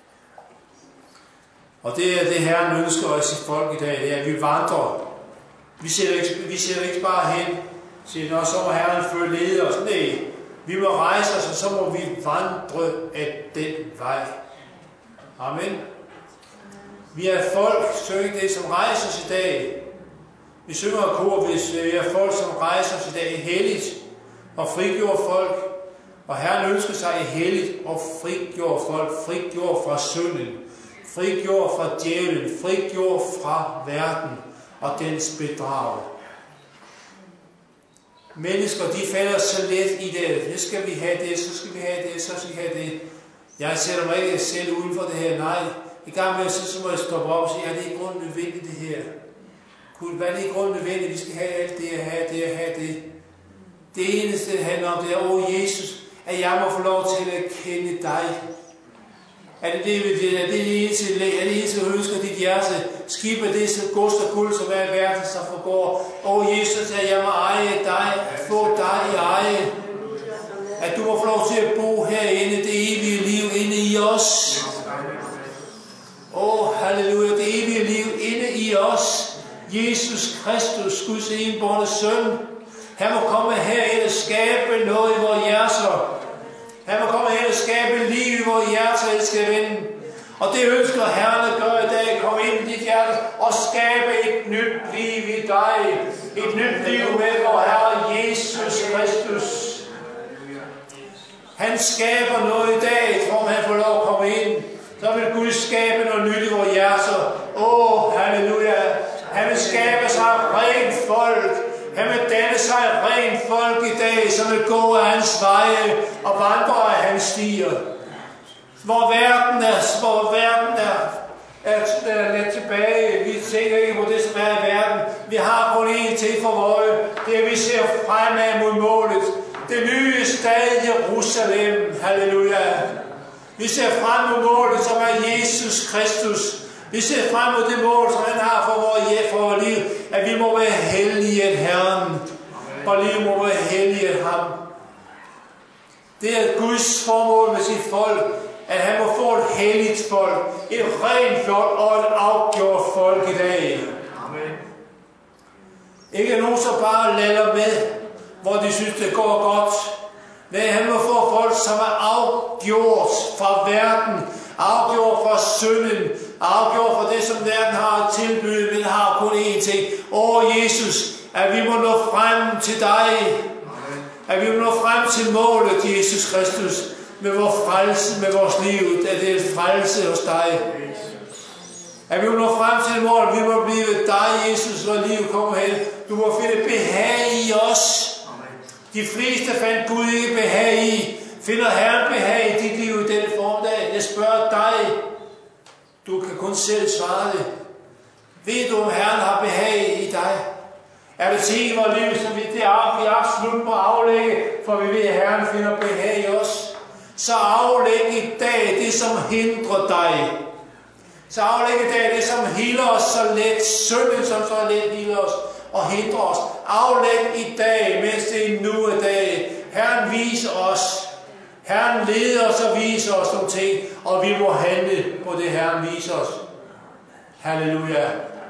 Og det er det, Herren ønsker os sit folk i dag, det er, at vi vandrer. Vi sætter ikke, vi sætter ikke bare hen, siger, når så må Herren følge leder os. Nej, vi må rejse os, og så må vi vandre af den vej. Amen. Vi er folk, synger det, som rejser os i dag. Vi synger og kor, hvis vi er folk, som rejser os i dag helligt og frigjort folk. Og Herren ønsker sig i helligt og frigjort folk, frigjort fra synden, frigjort fra djævlen, frigjort fra verden og dens bedrag. Mennesker, de falder så let i det. Det skal vi have det, så skal vi have det, så skal vi have det. Jeg sætter mig ikke selv uden for det her. Nej, i gang med så, så må jeg stoppe op og sige, er det i grund nødvendigt det her? Gud, hvad er det i grund nødvendigt? Vi skal have alt det, at have det, at have det. Det eneste, det handler om, det er, åh Jesus, at jeg må få lov til at kende dig. Er det det, det, er det eneste, er det eneste, du ønsker dit hjerte? Skib er det så gods og guld, som er i verden, som forgår. Åh Jesus, at jeg må eje dig, at få dig i eje. At du må få lov til at bo herinde, det evige liv inde i os. Åh, halleluja, det evige liv inde i os. Jesus Kristus, Guds enbårne søn. Han må komme herind og skabe noget i vores hjerter. Han må komme hen og skabe liv i vores hjerter, elskede ven. Og det ønsker Herren at gøre i dag. Kom ind i dit hjerte og skabe et nyt liv i dig. Et nyt liv med vor Herre Jesus Kristus. Han skaber noget i dag, tror man får lov at komme ind. Så vil Gud skabe noget nyt i vores hjerter. Åh, oh, halleluja. Han vil skabe sig rent folk. Han vil danne sig et rent folk i dag, som vil gå af hans veje og vandre af hans stier. Hvor verden er, hvor verden er, er, er lidt tilbage. Vi tænker ikke på det, som er i verden. Vi har kun én ting for øje. Det er, at vi ser fremad mod målet. Det nye stad Jerusalem. Halleluja. Vi ser frem mod målet, som er Jesus Kristus. Vi ser frem mod det mål, som han har for vores, ja, for vores liv, at vi må være hellige af Herren. Og liv må være hellige af ham. Det er Guds formål med sit folk, at han må få et helligt folk, et rent folk og et afgjort folk i dag. Amen. Ikke nogen, som bare lader med, hvor de synes, det går godt. Nej, han må få folk, som er afgjort fra verden, afgjort fra synden, afgjort fra det, som verden har at tilbyde, men har kun én ting. Åh Jesus, at vi må nå frem til dig. Amen. At vi må nå frem til målet, Jesus Kristus, med vores frelse, med vores liv, at det er et frelse hos dig. At vi må nå frem til målet, vi må blive dig, Jesus, når livet kommer hen. Du må finde behag i os. De fleste fandt Gud ikke behag i. Finder Herren behag i dit liv i denne formiddag? Jeg spørger dig. svarede, ved du, om Herren har behag i dig? Er det ting i vores liv, som vi, det er, vi absolut må aflægge, for vi ved, at Herren finder behag i os? Så aflæg i dag det, som hindrer dig. Så aflæg i dag det, som hindrer os så let, synden, som så let hindrer os og hindrer os. Aflæg i dag, mens det er nu i dag. Herren viser os. Herren leder os og viser os nogle ting, og vi må handle på det, Herren viser os. Halleluja.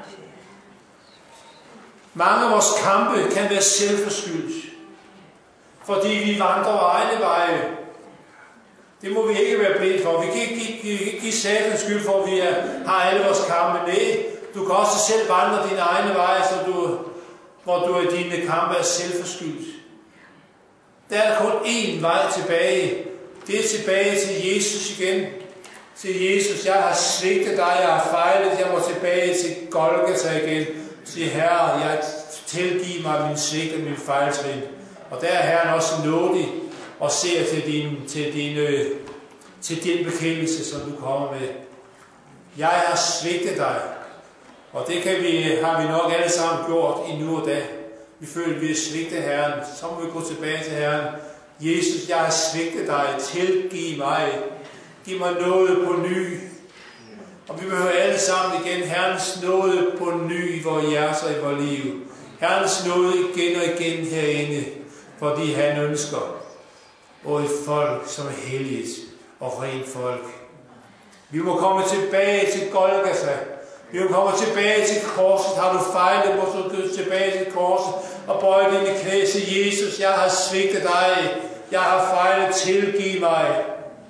Mange af vores kampe kan være selvforskyldt, fordi vi vandrer egne veje. Det må vi ikke være blind for. Vi kan ikke give, give satans skyld for, at vi er, har alle vores kampe. Nej, du kan også selv vandre dine egne veje, så du, hvor du i dine kampe er selvforskyldt. Der er kun én vej tilbage. Det er tilbage til Jesus igen. Til Jesus, jeg har svigtet dig, jeg har fejlet, jeg må tilbage til Golgata igen. Til Herre, jeg tilgiver mig min svigt og min fejltrin. Og der er Herren også nådig og ser til din, til din, øh, til din bekendelse, som du kommer med. Jeg har svigtet dig. Og det kan vi, har vi nok alle sammen gjort i nu og dag. Vi føler, at vi har svigtet Herren. Så må vi gå tilbage til Herren. Jesus, jeg har svigtet dig. Tilgiv mig. Giv mig noget på ny. Og vi behøver alle sammen igen Herrens nåde på ny i vores hjerter og i vores liv. Herrens nåde igen og igen herinde, fordi han ønsker og et folk, som er helligt og rent folk. Vi må komme tilbage til Golgata. Vi må komme tilbage til korset. Har du fejlet, må du gå tilbage til korset og bøje dine knæ til Jesus. Jeg har svigtet dig. Jeg har fejlet. Tilgiv mig.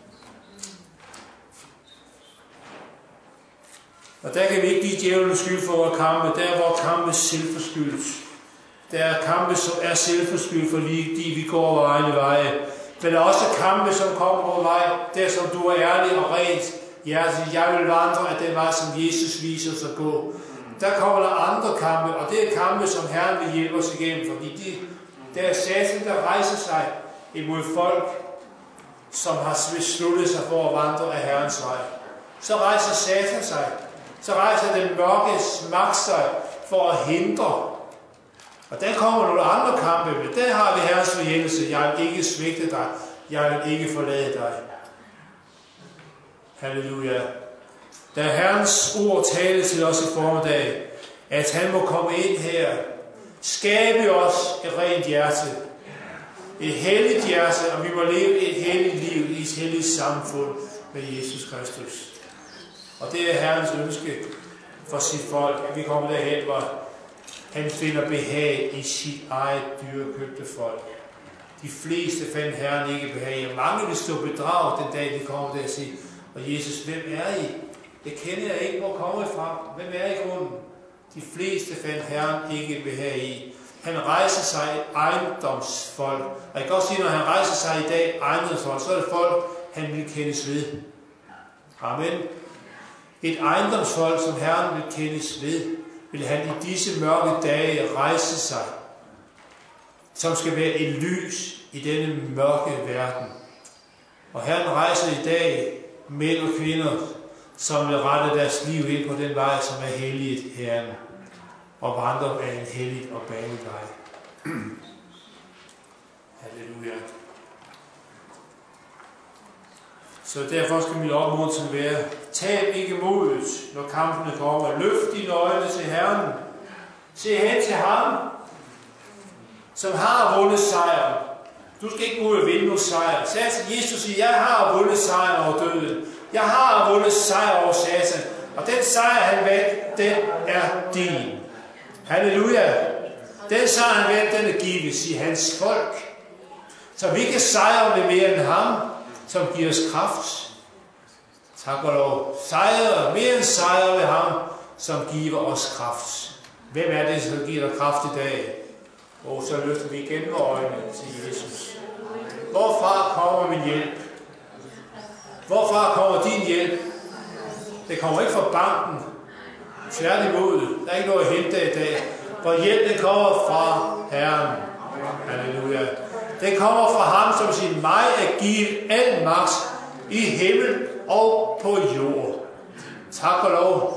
Og der kan vi ikke give djævlen skyld for vores kampe. Der er vores kampe selvforskyldt. Der er kampe, som er selvforskyldt, fordi vi går over egne veje. Men der er også kampe, som kommer på vej. Der som du er ærlig og rent. Ja, jeg vil vandre af den vej, som Jesus viser os at gå. Der kommer der andre kampe, og det er kampe, som Herren vil hjælpe os igennem. Fordi de, der er Satan, der rejser sig imod folk, som har besluttet sig for at vandre af Herrens vej. Så rejser Satan sig. Så rejser den mørkes magt sig for at hindre. Og der kommer nogle andre kampe, men der har vi Herrens forhjælpelse. Jeg vil ikke svigte dig. Jeg vil ikke forlade dig. Halleluja. Da Herrens ord taler til os i formiddag, at han må komme ind her, skabe os et rent hjerte. Et helligt hjerte, og vi må leve et helligt liv i et helligt samfund med Jesus Kristus. Og det er Herrens ønske for sit folk, at vi kommer derhen, hvor han finder behag i sit eget dyrekøbte folk. De fleste fandt Herren ikke behag, og mange vil stå bedraget den dag, de kommer der og siger, og Jesus, hvem er I? Jeg kender jer ikke, hvor kommer I fra? Hvem er I grunden? De fleste fandt Herren ikke behag i. Han rejser sig et ejendomsfolk. Og jeg kan også sige, når han rejser sig i dag ejendomsfolk, så er det folk, han vil kendes ved. Amen. Et ejendomsfolk, som Herren vil kendes ved, vil han i disse mørke dage rejse sig, som skal være et lys i denne mørke verden. Og Herren rejser i dag mænd og kvinder, som vil rette deres liv ind på den vej, som er helligt Herren, og vandre af en hellig og banet vej. Halleluja. Så derfor skal min opmuntring være, tab ikke modet, når kampene kommer. Løft dine øjne til Herren. Se hen til ham, som har vundet sejr. Du skal ikke ud og vinde nogen sejr. Satan, Jesus siger, jeg har vundet sejr over døden. Jeg har vundet sejr over Satan. Og den sejr, han vandt, den er din. Halleluja. Den sejr, han vandt, den er givet i hans folk. Så vi kan sejre med mere end ham, som giver os kraft. Tak og lov. Sejre, mere end sejre ved ham, som giver os kraft. Hvem er det, som giver dig kraft i dag? Og så løfter vi igen med øjnene til Jesus. Hvorfra kommer min hjælp? Hvorfra kommer din hjælp? Det kommer ikke fra banken. Tværtimod. Der er ikke noget at hente i dag. For hjælpen kommer fra Herren. Halleluja. Den kommer fra ham, som siger, mig er givet al magt i himmel og på jord. Tak og lov.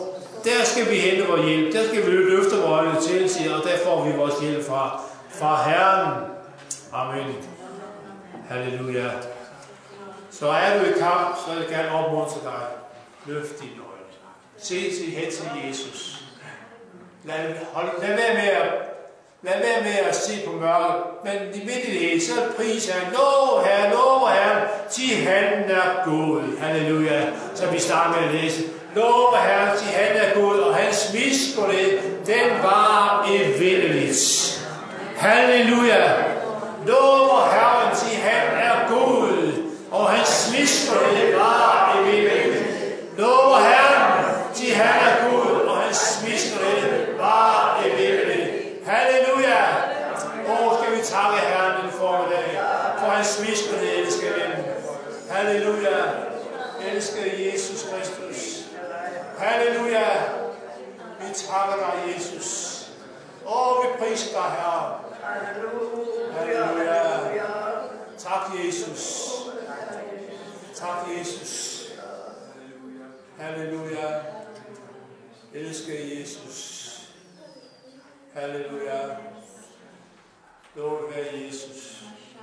der skal vi hente vores hjælp. Der skal vi løfte vores øjne til, siger, og der får vi vores hjælp fra, fra Herren. Amen. Halleluja. Så er du i kamp, så vil jeg gerne opmuntre dig. Løft dine øjne. Se til hen til Jesus. Lad, hold, lad være med at, lad være med at se på mørket, men i midt i det hele, så priser han, lov Herre, lov Herre, til han er god. Halleluja. Så vi starter med at læse. Lov Herre, til han er god, og hans miskunn, den var evindeligt. Halleluja. Lov Herren, til han er god, og hans miskunn var evindeligt. Lov Herren, til han er god, og hans miskunn var evindeligt. Halleluja. Og skal vi takke Herren den formiddag, for hans miskunn elsker den. Halleluja. Elsker Jesus Kristus. Halleluja. Vi takker dig, Jesus. Og vi priser dig, Herre. Halleluja. Tak, Jesus. Tak, Jesus. Halleluja. Elsker Jesus. Halleluja. Lovet være Jesus.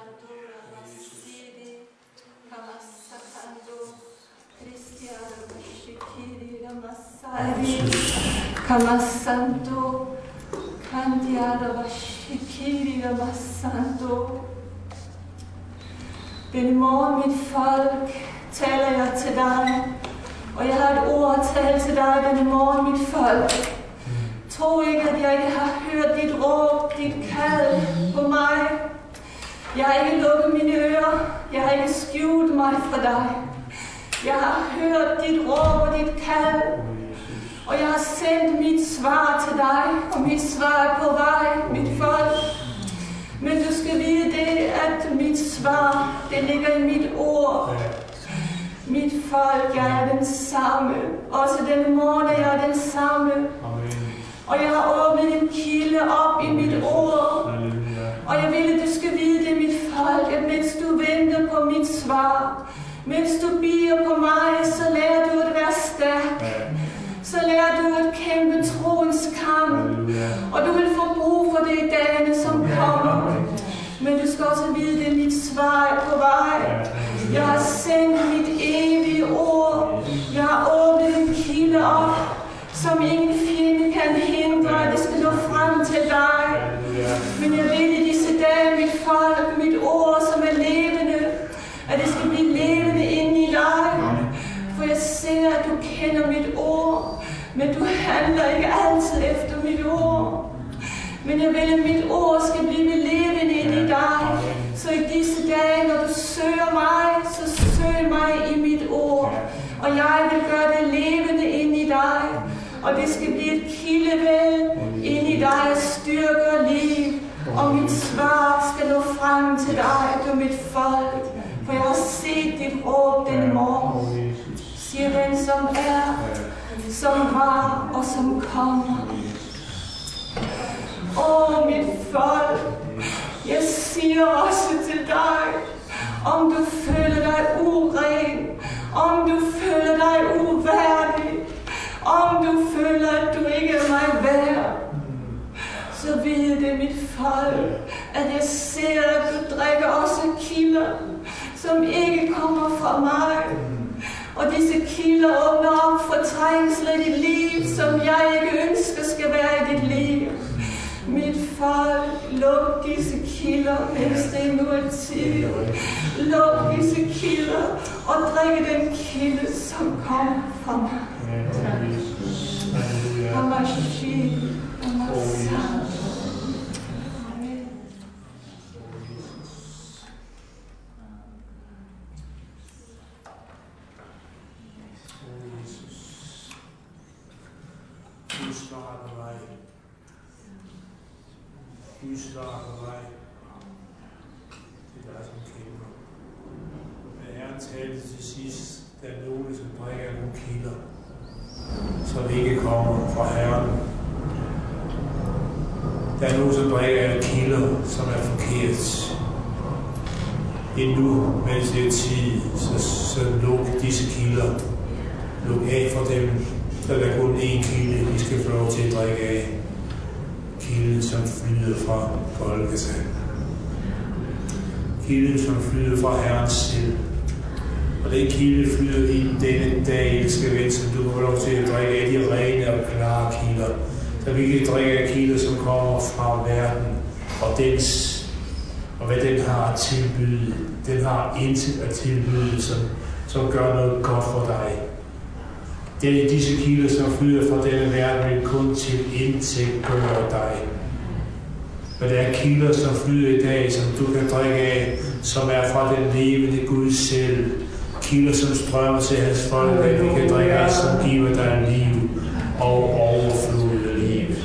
Kamasanto, Kandiara Vashikiri Ramasanto. Denne morgen, mit folk, taler jeg til dig, og jeg har et ord at tale til dig denne morgen, mit folk. Tro ikke, at jeg ikke har hørt dit råb, dit kald på mig. Jeg har ikke lukket mine ører, jeg har ikke skjult mig fra dig. Jeg har hørt dit råb og dit kald, og jeg har sendt mit svar til dig, og mit svar er på vej, mit folk. Men du skal vide det, at mit svar, det ligger i mit ord. Mit folk, jeg er den samme. Også denne morgen er jeg den samme. Og jeg har åbnet en kilde op i mit ord. Og jeg vil, at du skal vide det, mit folk, at mens du venter på mit svar, mens du bier på mig, så lærer du at være stærk. Så lærer du at kæmpe troens kamp. Og du vil få brug for det i dagene, som kommer. Men du skal også vide, det mit svar er på vej. Jeg har sendt mit evige ord. Jeg har åbnet en kilde op, som ingen fjende kan hindre, at det skal nå frem til dig. Men jeg vil i disse dage, mit folk, mit ord, som er levende, at det skal blive levende inde i dig. For jeg ser, at du kender mit ord, men du handler ikke altid efter mit ord. Men jeg vil, at mit ord skal blive levende inde i dig. Så i disse dage, når du søger mig, så søg mig i mit ord. Og jeg vil gøre det levende inde i dig. Og det skal blive et kildevæld inde i dig af styrke og liv. Og mit svar skal nå frem til dig, du mit folk. For jeg har set dit råb denne morgen. Siger den, som er, som var og som kommer. Åh, mit folk, jeg siger også til dig, om du føler dig uren, om du føler dig uværdig, om du føler, at du ikke er mig værd, så ved det, mit folk, at jeg ser, at du drikker også kilder, som ikke kommer fra mig. Og disse kilder åbner op for trængsel i dit liv, som jeg ikke ønsker skal være i dit liv. Mit folk, luk disse kilder, mens det endnu er tid. Luk disse kilder og drik den kilde, som kommer fra mig. Amashi, Amasa. Amen. Du svarer på mig. Du svarer på mig. Det er dig, som kæmper. Men Herren talte til sidst, der er nogen, som drikker nogle kilder, som ikke kommer fra Herren. Der er nogen, som drikker kilder, som er forkert. Endnu, mens det er tid, så, så luk disse kilder. Luk af for dem. der er kun én kilde, vi skal få lov til at drikke af. Kilden, som flyder fra Golgata. Kilden, som flyder fra Herren selv. Og den kilde flyder ind denne dag, elsker ven, som du får lov til at drikke af de rene og klare kilder. Så vi kan drikke af kilder, som kommer fra verden, og dens, og hvad den har at tilbyde. Den har intet at tilbyde, som, som gør noget godt for dig. Det er disse kilder, som flyder fra denne verden, vil kun til intet gøre dig. Men der er kilder, som flyder i dag, som du kan drikke af, som er fra den levende Gud selv. Kilder, som strømmer til hans folk, at vi kan drikke af, som giver dig liv og overflod af liv.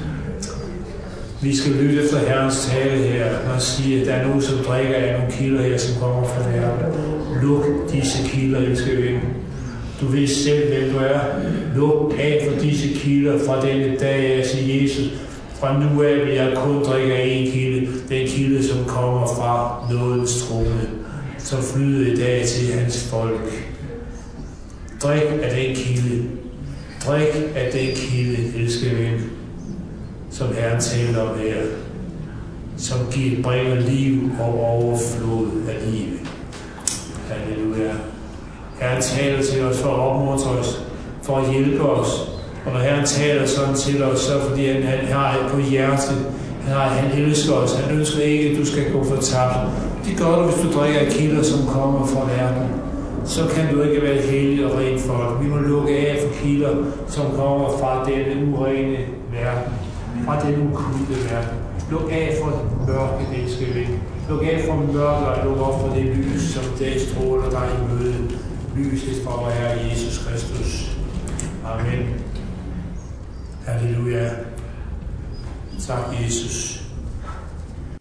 Vi skal lytte efter Herrens tale her, når han siger, at der er nogen, som drikker af nogle kilder her, som kommer fra verden. Luk disse kilder, elsker ven. Du ved selv, hvem du er. Luk af for disse kilder fra denne dag af, siger Jesus. Fra nu af vil jeg kun drikke af en kilde. Den kilde, som kommer fra nådens trone, som flyder i dag til hans folk. Drik af den kilde. Drik af den kilde, elsker ven, som Herren taler om her, som giver, bringer liv og overflod af livet. Halleluja. Herren taler til os for at opmuntre os, for at hjælpe os. Og når Herren taler sådan til os, så fordi han, han har det på hjertet, han, har, han elsker os, han ønsker ikke, at du skal gå fortabt. Det gør du, hvis du drikker af kilder, som kommer fra verden. Så kan du ikke være hellig og ren folk. Vi må lukke af for kilder, som kommer fra denne urene verden, fra den ukulte verden. Luk af for mørket, elsker ven. Luk af for mørket og luk op for det lys, som dag stråler dig i møde. Lyset fra vor Herre Jesus Kristus. Amen. Halleluja. Tak, Jesus.